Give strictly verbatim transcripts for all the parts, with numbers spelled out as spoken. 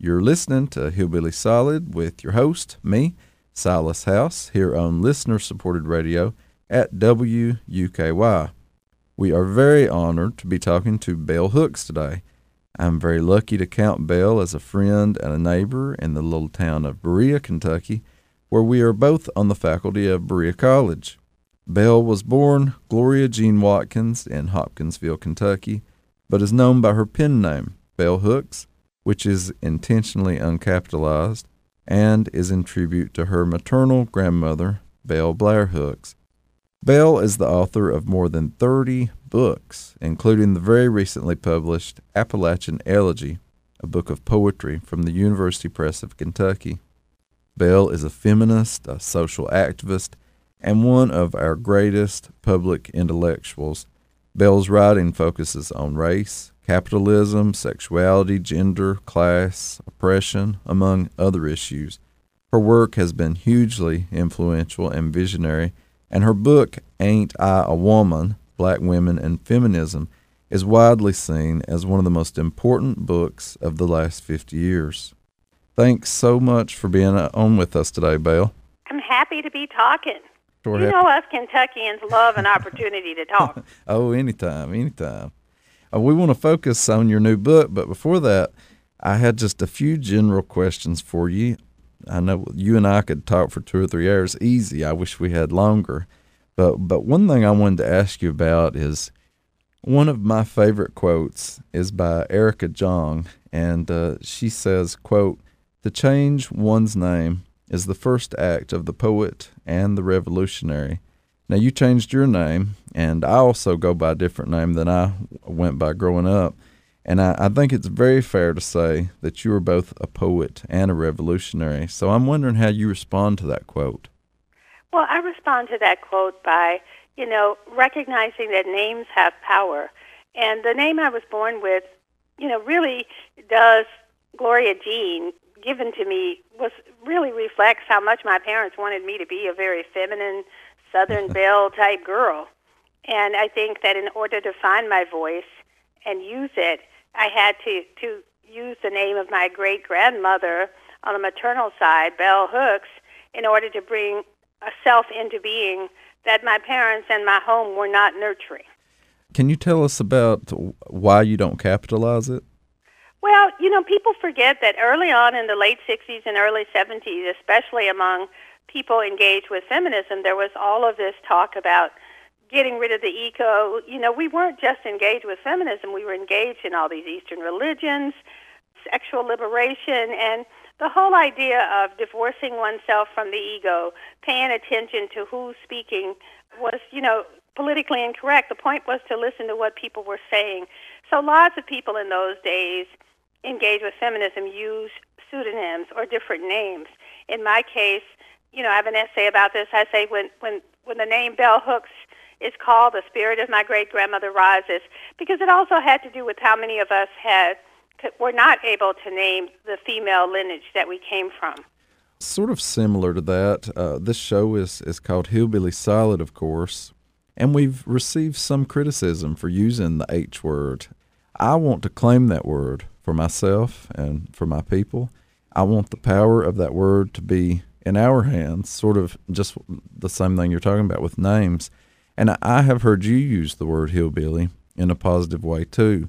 You're listening to Hillbilly Solid with your host, me, Silas House, here on listener-supported radio at W U K Y. We are very honored to be talking to Bell Hooks today. I'm very lucky to count Bell as a friend and a neighbor in the little town of Berea, Kentucky, where we are both on the faculty of Berea College. Bell was born Gloria Jean Watkins in Hopkinsville, Kentucky, but is known by her pen name, Bell Hooks, which is intentionally uncapitalized and is in tribute to her maternal grandmother, Belle Blair Hooks. Bell is the author of more than thirty books, including the very recently published Appalachian Elegy, a book of poetry from the University Press of Kentucky. Bell is a feminist, a social activist, and one of our greatest public intellectuals. Bell's writing focuses on race, capitalism, sexuality, gender, class, oppression, among other issues. Her work has been hugely influential and visionary, and her book, Ain't I a Woman? Black Women and Feminism, is widely seen as one of the most important books of the last fifty years. Thanks so much for being on with us today, Bell. I'm happy to be talking. Sure you happy. know us Kentuckians love an opportunity to talk. Oh, anytime, anytime. Uh, we want to focus on your new book, but before that, I had just a few general questions for you. I know you and I could talk for two or three hours easy. I wish we had longer. But but one thing I wanted to ask you about is one of my favorite quotes is by Erica Jong, and uh, she says, quote, "To change one's name is the first act of the poet and the revolutionary." Now, you changed your name, and I also go by a different name than I went by growing up. And I, I think it's very fair to say that you are both a poet and a revolutionary. So I'm wondering how you respond to that quote. Well, I respond to that quote by, you know, recognizing that names have power. And the name I was born with, you know, really does, Gloria Jean, given to me, was really reflects how much my parents wanted me to be a very feminine, Southern Belle type girl. And I think that in order to find my voice and use it, I had to, to use the name of my great-grandmother on the maternal side, Bell Hooks, in order to bring a self into being that my parents and my home were not nurturing. Can you tell us about why you don't capitalize it? Well, you know, people forget that early on in the late sixties and early seventies, especially among people engaged with feminism, there was all of this talk about getting rid of the ego. You know, we weren't just engaged with feminism, we were engaged in all these Eastern religions, sexual liberation, and the whole idea of divorcing oneself from the ego, paying attention to who's speaking was, you know, politically incorrect. The point was to listen to what people were saying. So lots of people in those days engaged with feminism used pseudonyms or different names. In my case, you know, I have an essay about this. I say when, when, when the name Bell Hooks is called, the spirit of my great-grandmother rises, because it also had to do with how many of us had were not able to name the female lineage that we came from. Sort of similar to that, uh, this show is, is called Hillbilly Solid, of course, and we've received some criticism for using the H word. I want to claim that word for myself and for my people. I want the power of that word to be in our hands, sort of just the same thing you're talking about with names. And I have heard you use the word hillbilly in a positive way, too.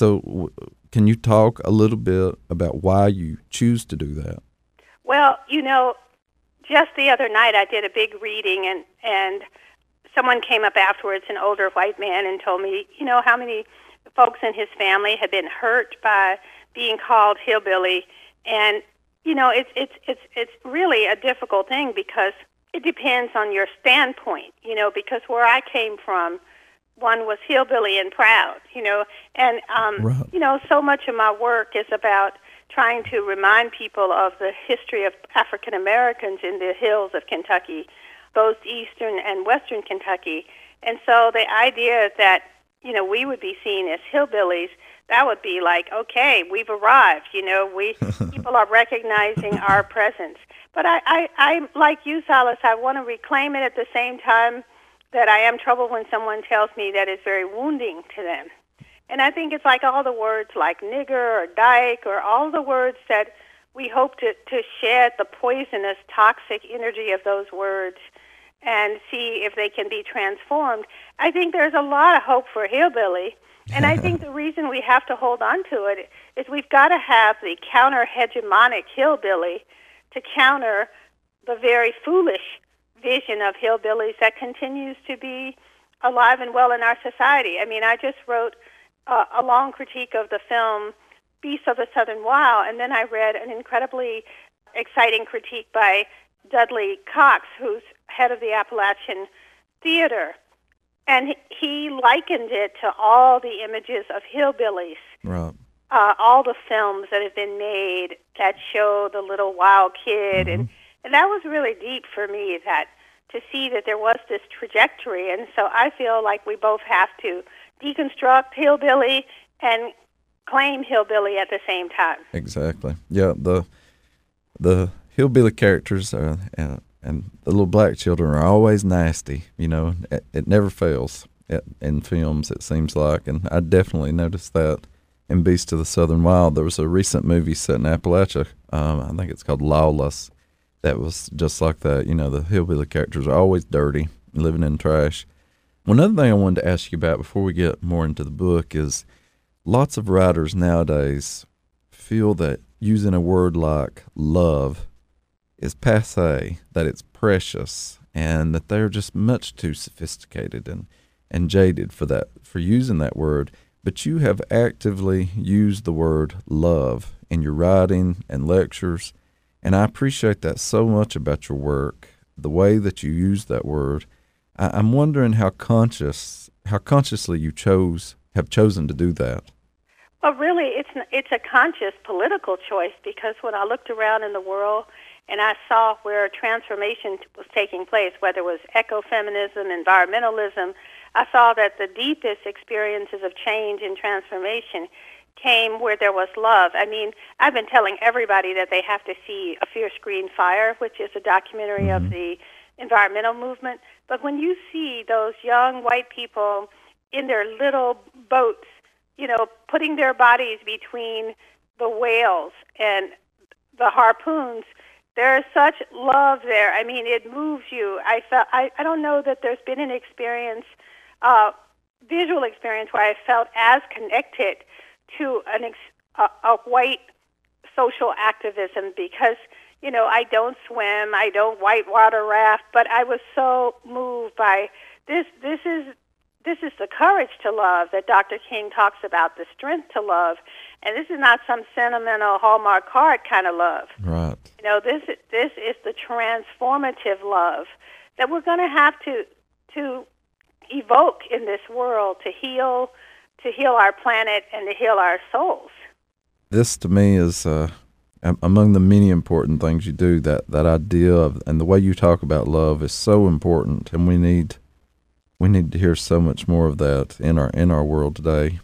So can you talk a little bit about why you choose to do that? Well, you know, just the other night I did a big reading, and, and someone came up afterwards, an older white man, and told me, you know, how many folks in his family had been hurt by being called hillbilly. And, you know, it's it's it's it's really a difficult thing because it depends on your standpoint, you know, because where I came from, one was hillbilly and proud, you know, and, um, right. you know, so much of my work is about trying to remind people of the history of African Americans in the hills of Kentucky, both eastern and western Kentucky. And so the idea that, you know, we would be seen as hillbillies, that would be like, okay, we've arrived, you know, we people are recognizing our presence. But I, I, I, like you, Silas, I want to reclaim it at the same time that I am troubled when someone tells me that it's very wounding to them. And I think it's like all the words like nigger or dyke or all the words that we hope to, to shed the poisonous, toxic energy of those words and see if they can be transformed. I think there's a lot of hope for hillbilly. And I think the reason we have to hold on to it is we've got to have the counter-hegemonic hillbilly to counter the very foolish vision of hillbillies that continues to be alive and well in our society. I mean, I just wrote uh, a long critique of the film Beasts of the Southern Wild, and then I read an incredibly exciting critique by Dudley Cox, who's head of the Appalachian Theater. And he likened it to all the images of hillbillies, right. uh, all the films that have been made that show the little wild kid. Mm-hmm. And, and that was really deep for me, that to see that there was this trajectory. And so I feel like we both have to deconstruct hillbilly and claim hillbilly at the same time. Exactly. Yeah, the the hillbilly characters are, uh, and the little black children are always nasty. You know, it, it never fails it, in films, it seems like. And I definitely noticed that in Beasts of the Southern Wild. There was a recent movie set in Appalachia. Um, I think it's called Lawless. That was just like that. You know, the hillbilly characters are always dirty, living in trash. One other thing I wanted to ask you about before we get more into the book is lots of writers nowadays feel that using a word like love is passé, that it's precious, and that they're just much too sophisticated and, and jaded for that, for using that word. But you have actively used the word love in your writing and lectures, and I appreciate that so much about your work, the way that you use that word. I, I'm wondering how conscious, how consciously you chose, have chosen to do that. Well, really, it's it's a conscious political choice, because when I looked around in the world and I saw where transformation was taking place, whether it was ecofeminism, environmentalism, I saw that the deepest experiences of change and transformation came where there was love. I mean, I've been telling everybody that they have to see A Fierce Green Fire, which is a documentary mm-hmm. of the environmental movement. But when you see those young white people in their little boats, you know, putting their bodies between the whales and the harpoons, there is such love there. I mean, it moves you. I felt. I, I don't know that there's been an experience, uh, visual experience, where I felt as connected to an ex, a, a white social activism, because, you know, I don't swim, I don't whitewater raft, but I was so moved by this. This is. This is the courage to love that Doctor King talks about, the strength to love. And this is not some sentimental Hallmark card kind of love. Right. You know, this this is the transformative love that we're going to have to to evoke in this world to heal, to heal our planet and to heal our souls. This, to me, is uh, among the many important things you do. That that idea of, and the way you talk about love is so important, and we need. We need to hear so much more of that in our in our world today.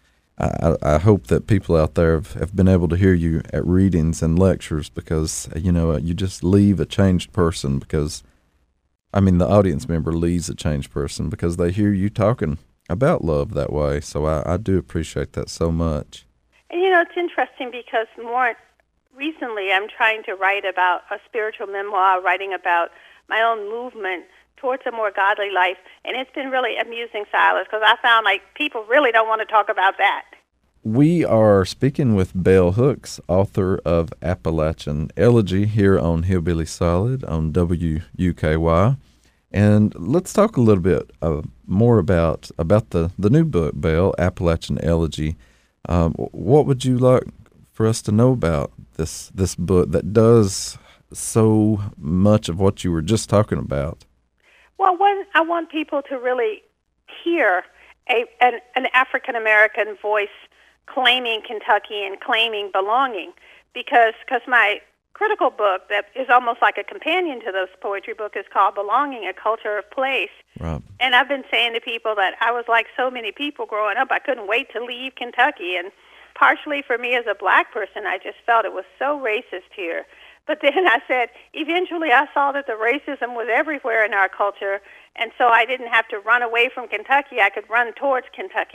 I, I hope that people out there have, have been able to hear you at readings and lectures, because, you know, you just leave a changed person, because, I mean, the audience member leaves a changed person because they hear you talking about love that way. So I, I do appreciate that so much. And, you know, it's interesting because more recently I'm trying to write about a spiritual memoir, writing about my own movement towards a more godly life, and it's been really amusing, Silas, because I found like people really don't want to talk about that. We are speaking with Bell Hooks, author of Appalachian Elegy, here on Hillbilly Solid on W U K Y, and let's talk a little bit uh, more about about the, the new book, Bell, Appalachian Elegy. Um, what would you like for us to know about this this book that does so much of what you were just talking about? Well, one, I want people to really hear a, an, an African-American voice claiming Kentucky and claiming belonging, because cause my critical book that is almost like a companion to this poetry book is called Belonging, A Culture of Place. Right. And I've been saying to people that I was like so many people growing up, I couldn't wait to leave Kentucky. And partially for me as a black person, I just felt it was so racist here. But then I said, eventually I saw that the racism was everywhere in our culture, and so I didn't have to run away from Kentucky. I could run towards Kentucky.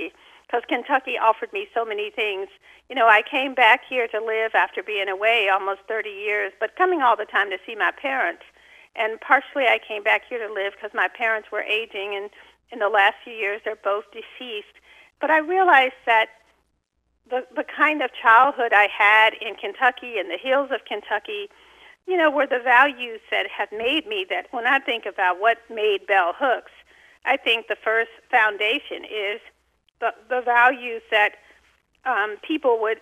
because Kentucky offered me so many things. You know, I came back here to live after being away almost thirty years, but coming all the time to see my parents. And partially I came back here to live because my parents were aging, and in the last few years they're both deceased. But I realized that the the kind of childhood I had in Kentucky and the hills of Kentucky, you know, were the values that have made me that when I think about what made Bell Hooks, I think the first foundation is the, the values that um, people would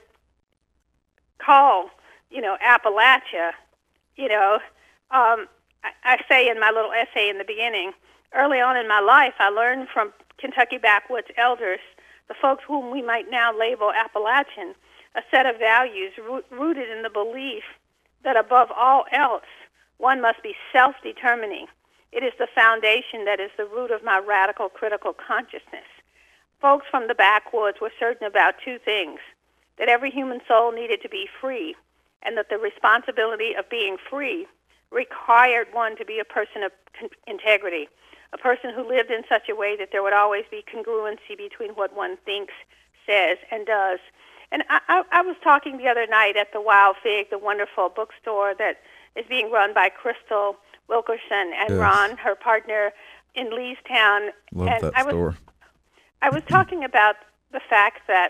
call, you know, Appalachia. You know, um, I, I say in my little essay in the beginning, early on in my life, I learned from Kentucky backwoods elders, the folks whom we might now label Appalachian, a set of values root, rooted in the belief that above all else, one must be self-determining. It is the foundation that is the root of my radical critical consciousness. Folks from the backwoods were certain about two things, that every human soul needed to be free, and that the responsibility of being free required one to be a person of con- integrity, a person who lived in such a way that there would always be congruency between what one thinks, says, and does. And I, I, I was talking the other night at the Wild Fig, the wonderful bookstore that is being run by Crystal Wilkerson and Yes. Ron, her partner, in Leestown. Love and that I was, store. I was talking about the fact that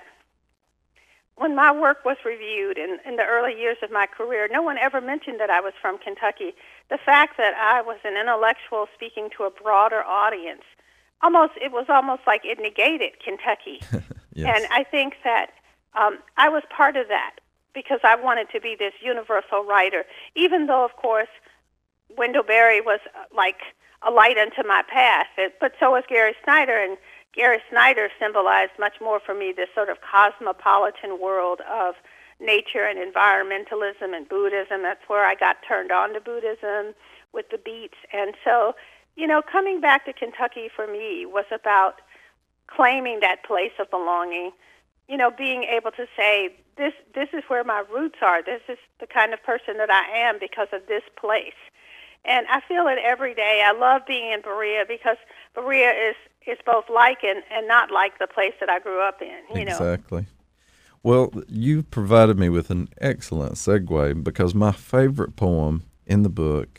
when my work was reviewed in, in the early years of my career, no one ever mentioned that I was from Kentucky. The fact that I was an intellectual speaking to a broader audience, almost it was almost like it negated Kentucky. Yes. And I think that um, I was part of that because I wanted to be this universal writer, even though, of course, Wendell Berry was uh, like a light unto my path, it, but so was Gary Snyder, and Gary Snyder symbolized much more for me this sort of cosmopolitan world of nature and environmentalism and Buddhism. That's where I got turned on to Buddhism with the beats. And so, you know, coming back to Kentucky for me was about claiming that place of belonging, you know, being able to say, this this is where my roots are. This is the kind of person that I am because of this place. And I feel it every day. I love being in Berea because Berea is, is both like and, and not like the place that I grew up in, you Exactly. know. Well, you provided me with an excellent segue because my favorite poem in the book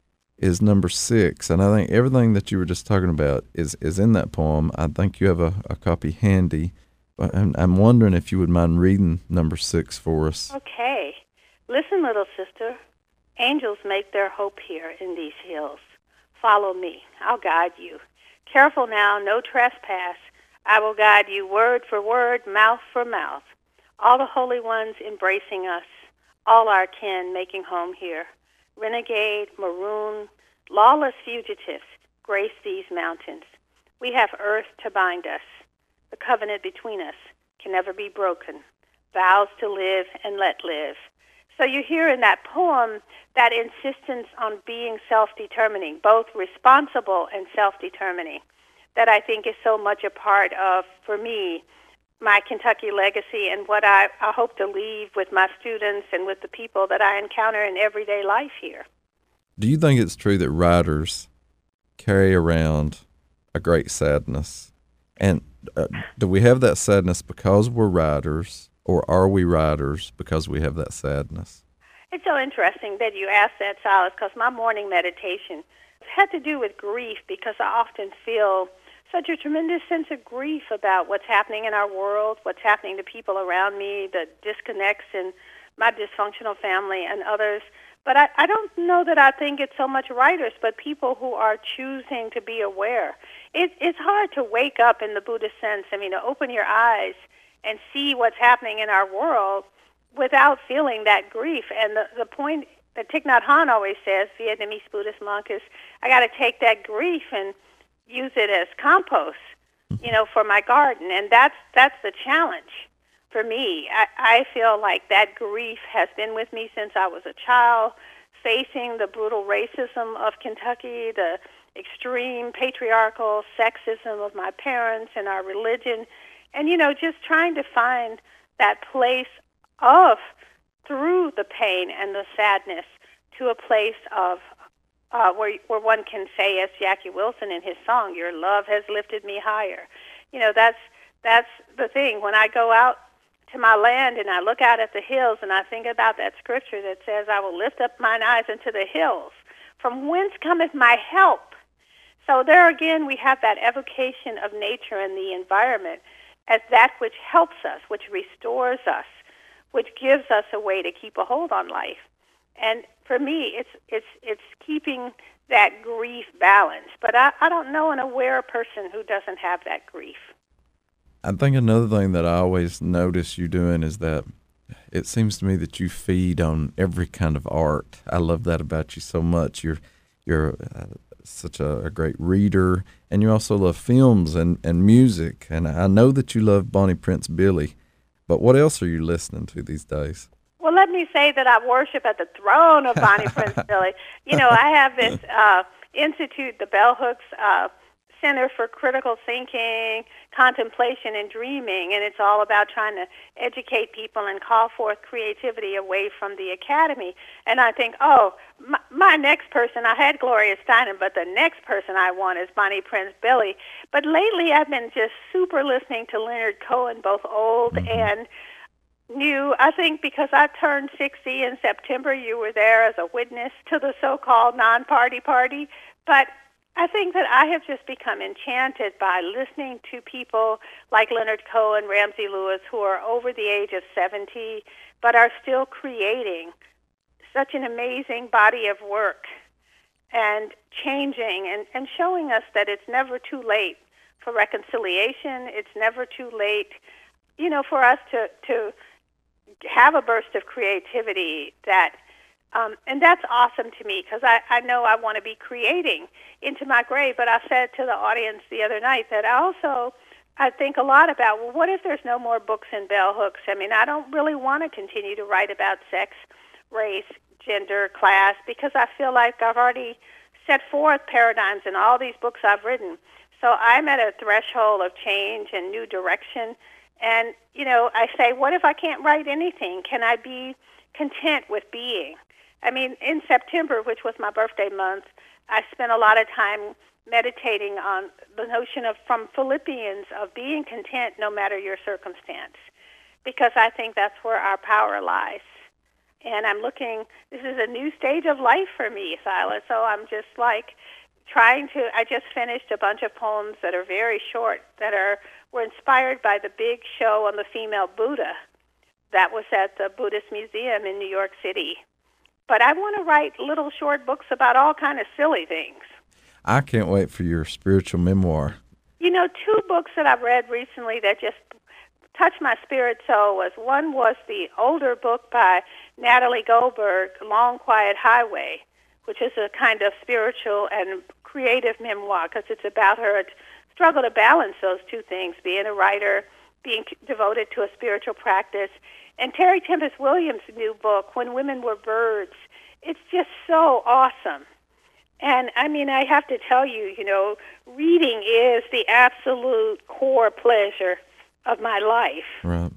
is number six, and I think everything that you were just talking about is, is in that poem. I think you have a, a copy handy, but I'm, I'm wondering if you would mind reading number six for us. Okay. Listen, little sister. Angels make their hope here in these hills. Follow me. I'll guide you. Careful now, no trespass. I will guide you word for word, mouth for mouth. All the holy ones embracing us, all our kin making home here. Renegade, maroon, lawless fugitives grace these mountains. We have earth to bind us. The covenant between us can never be broken. Vows to live and let live. So you hear in that poem that insistence on being self-determining, both responsible and self-determining, that I think is so much a part of, for me, my Kentucky legacy and what I, I hope to leave with my students and with the people that I encounter in everyday life here. Do you think it's true that writers carry around a great sadness? And uh, do we have that sadness because we're writers, or are we writers because we have that sadness? It's so interesting that you asked that, Silas, because my morning meditation had to do with grief because I often feel such a tremendous sense of grief about what's happening in our world, what's happening to people around me, the disconnects in my dysfunctional family and others. But I, I don't know that I think it's so much writers, but people who are choosing to be aware. It, it's hard to wake up in the Buddhist sense, I mean, to open your eyes and see what's happening in our world without feeling that grief. And the, the point that Thich Nhat Hanh always says, Vietnamese Buddhist monk, is I got to take that grief and use it as compost, you know, for my garden. And that's that's the challenge for me. I, I feel like that grief has been with me since I was a child, facing the brutal racism of Kentucky, the extreme patriarchal sexism of my parents and our religion, and, you know, just trying to find that place of, through the pain and the sadness, to a place of uh, where where one can say, as Jackie Wilson in his song, "Your love has lifted me higher." You know, that's that's the thing. When I go out to my land and I look out at the hills and I think about that scripture that says, I will lift up mine eyes into the hills. From whence cometh my help? So there again, we have that evocation of nature and the environment as that which helps us, which restores us, which gives us a way to keep a hold on life. And for me, it's it's it's keeping that grief balanced. But I, I don't know an aware person who doesn't have that grief. I think another thing that I always notice you doing is that it seems to me that you feed on every kind of art. I love that about you so much. You're you're uh, such a, a great reader, and you also love films and, and music. And I know that you love Bonnie Prince Billy, but what else are you listening to these days? Well, let me say that I worship at the throne of Bonnie Prince Billy. You know, I have this uh, institute, the Bell Hooks uh, Center for Critical Thinking, Contemplation, and Dreaming, and it's all about trying to educate people and call forth creativity away from the academy. And I think, oh, my, my next person, I had Gloria Steinem, but the next person I want is Bonnie Prince Billy. But lately I've been just super listening to Leonard Cohen, both old mm-hmm. and new. I think because I turned sixty in September, you were there as a witness to the so-called non-party party. But I think that I have just become enchanted by listening to people like Leonard Cohen, Ramsey Lewis, who are over the age of seventy, but are still creating such an amazing body of work and changing and, and showing us that it's never too late for reconciliation. It's never too late, you know, for us to, to have a burst of creativity that Um, and that's awesome to me because I, I know I want to be creating into my grave. But I said to the audience the other night that I also, I think a lot about, well, what if there's no more books in bell hooks? I mean, I don't really want to continue to write about sex, race, gender, class, because I feel like I've already set forth paradigms in all these books I've written. So I'm at a threshold of change and new direction. And, you know, I say, what if I can't write anything? Can I be content with being? I mean, in September, which was my birthday month, I spent a lot of time meditating on the notion of, from Philippians, of being content no matter your circumstance, because I think that's where our power lies. And I'm looking, this is a new stage of life for me, Silas, so I'm just like trying to, I just finished a bunch of poems that are very short, that are were inspired by the big show on the female Buddha that was at the Buddhist Museum in New York City. But I want to write little short books about all kind of silly things. I can't wait for your spiritual memoir. You know, two books that I've read recently that just touched my spirit so was, one was the older book by Natalie Goldberg, Long Quiet Highway, which is a kind of spiritual and creative memoir because it's about her struggle to balance those two things, being a writer, being devoted to a spiritual practice. And Terry Tempest Williams' new book, When Women Were Birds, it's just so awesome. And, I mean, I have to tell you, you know, reading is the absolute core pleasure of my life. Right.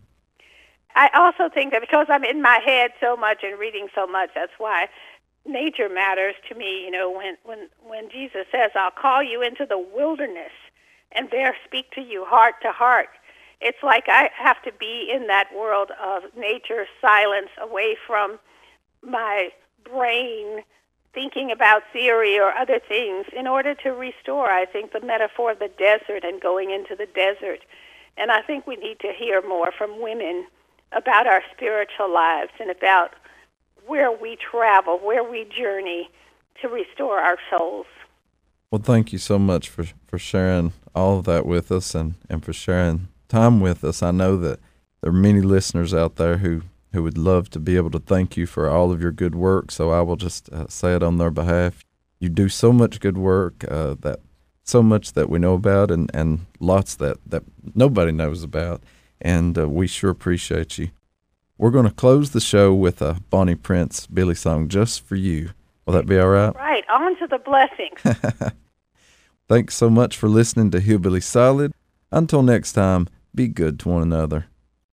I also think that because I'm in my head so much and reading so much, that's why nature matters to me. You know, when, when, when Jesus says, I'll call you into the wilderness and there speak to you heart to heart, it's like I have to be in that world of nature, silence, away from my brain thinking about theory or other things in order to restore, I think, the metaphor of the desert and going into the desert. And I think we need to hear more from women about our spiritual lives and about where we travel, where we journey to restore our souls. Well, thank you so much for, for sharing all of that with us and, and for sharing time with us. I know that there are many listeners out there who, who would love to be able to thank you for all of your good work, so I will just uh, say it on their behalf. You do so much good work, uh, that so much that we know about and, and lots that, that nobody knows about, and uh, we sure appreciate you. We're going to close the show with a Bonnie Prince Billy song just for you. Will that be all right? Right, on to the blessings. Thanks so much for listening to Hillbilly Solid. Until next time, be good to one another.